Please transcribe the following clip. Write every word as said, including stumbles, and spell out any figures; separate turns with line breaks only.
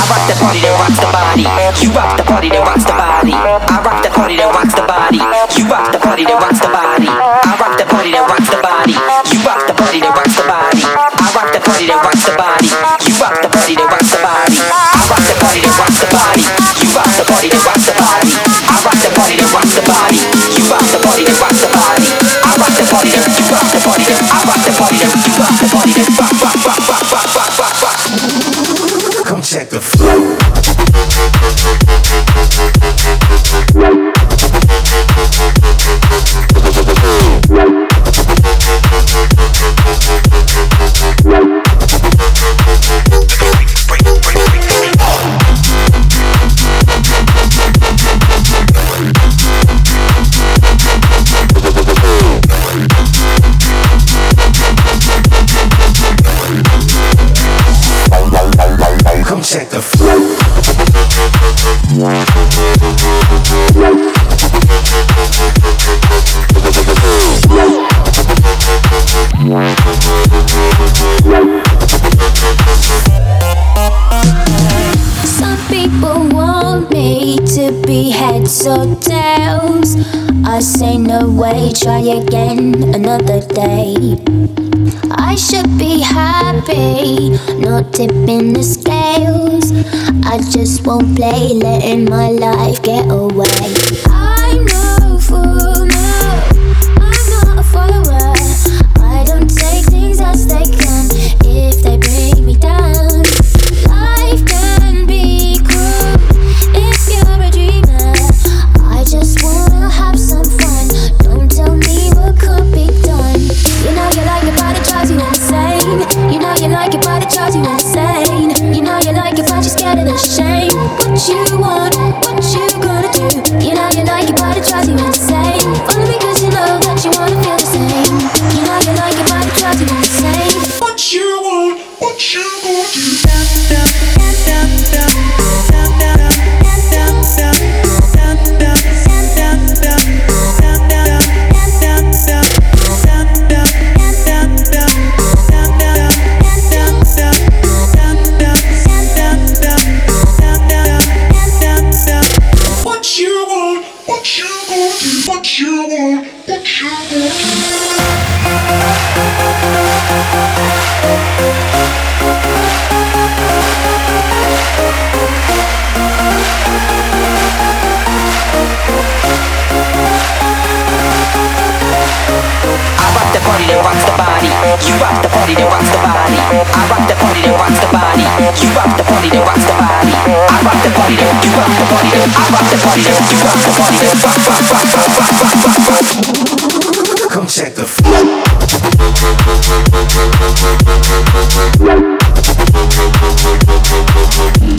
rock the party that rocks the body. You rock the party that rocks the body. I rock the party that rocks the body. You rock the party that rocks the body. I rock the party that rocks the body. You rock the party that rocks the body. I rock the party that rocks the body. You rock the party that rocks the body. I rock the party that rocks the body. You rock the party that rocks the body. I rock the party that rocks the body. You rock the party that rocks the body. I rock the party that you rock the party that I rock the party that you rock the party that rock rock rock rock rock rock rock rock. Come check the flow. Come check the flow.
Some people want me to be heads or tails. I say no way, try again another day. I should be happy, not tipping the scales. I just won't play, letting my life get away. I'm no fool, no, I'm not a follower. I don't take things as they come if they bring me down. Life can be cruel if you're a dreamer. I just wanna have some fun, don't tell me what can't be done. You know you like it, but it drives you insane. You know you like it, but it drives you insane. You know you like it, but you're scared of the shame. What you want, what you gonna do? You know you like it, but it drives you insane. Only because you know that you wanna feel the same. You know you like it, but it drives you insane.
What you want, what you gonna do? What you want, what you gonna do? What you want, what you gonna do?
I rock the party that rocks the body. You rock the party that rocks the body. I rock the party that rocks the body. You rock the party that rocks the body. I rock the party that you rock the party that I rock the party that you rock the party that rock rock rock rock rock rock rock. Come check the flow.